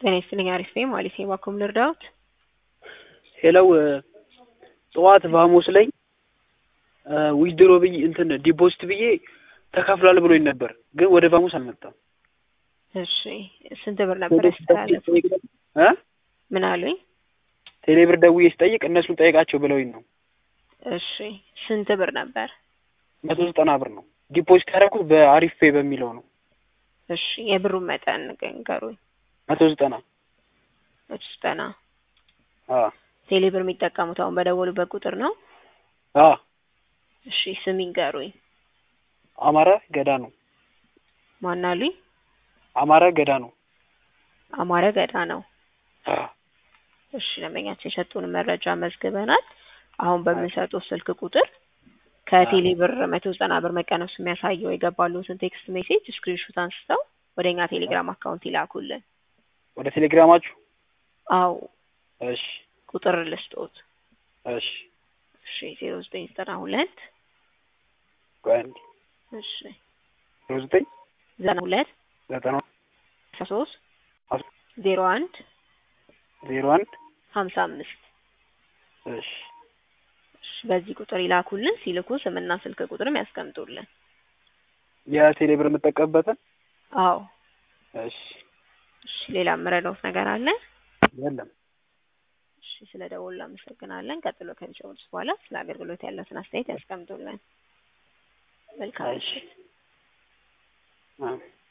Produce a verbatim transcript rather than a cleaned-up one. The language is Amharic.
ጤና ይስጥልኝ አሪፍ ነኝ ማለት ነው። ባኩም ልርዳዎት? ሄለው ጠዋት ቫሞስ ላይ ዊዝድሮ ብዬ እንትን ዲፖዚት ብዬ ተከፍሏል ብሎኝ ነበር፣ ግን ወደ ቫሞስ አልመጣም። እሺ ስንት ብር ነበር ያስተላለፉት? እ ምን አሉኝ? ቴሌብር ደውዬ ስጠይቅ እነሱን ጠይቃቸው ብለውኝ ነው። እሺ ስንት ብር ነበር? መቶ ዘጠና ብር ነው ዲፖዚት ያደረኩት በአሪፍ ፔይ በሚለው ነው። እሺ የብሩን መጠን ንገሩኝ። መቶ ዘጠና መቶ ዘጠና አዎ። ቴሌብር የሚጠቀሙት አሁን በደወሉበት ቁጥር ነው? አዎ። እሺ ስም ይንገሩኝ። አማረ ገዳ ነው። ማን አሉኝ? አማረ ገዳ ነው። አማረ ገዳ ነው። አዎ። እሺ ለመኛችን የሰጡን መረጃ መዝግበናል። አሁን በምንሰጠው ስልክ ቁጥር ከቴሌብር መቶ ዘጠና ብር መቀነሱ የሚያሳየው የገባሉትን ቴክስት ሜሴጅ ስክሪንሾት አንስተው ወደኛ ቴሌግራም አካውንት ይላኩልን። ወደ ቴሌግራማችሁ? አዎ። እሺ ቁጥር ልስጦት። እሺ እሺ ዜሮ ዘጠኝ ዘጠና ሁለት ጓንዲ እሺ ዜሮ ዘጠኝ ዘጠና ሁለት ዘጠና አስራ ሶስት ዜሮ አንድ ዜሮ አንድ ሀምሳ አምስት እሺ በዚህ ቁጥር ይላኩልን። ሲልኩ ስምና ስልክ ቁጥርም ያስቀምጡልን። የቴሌብር የምጠቀምበትን? አዎ። እሺ እሺ ሌላ ምረዳውት ነገር አለ? የለም። እሺ ስለደወሉ አመሰግናለን። ቀጥሎ ከሚሰሙት በኋላ ስለ አገልግሎት ያለውን አስተያየት ያስቀምጡልን። መልካም። እሺ አዎ።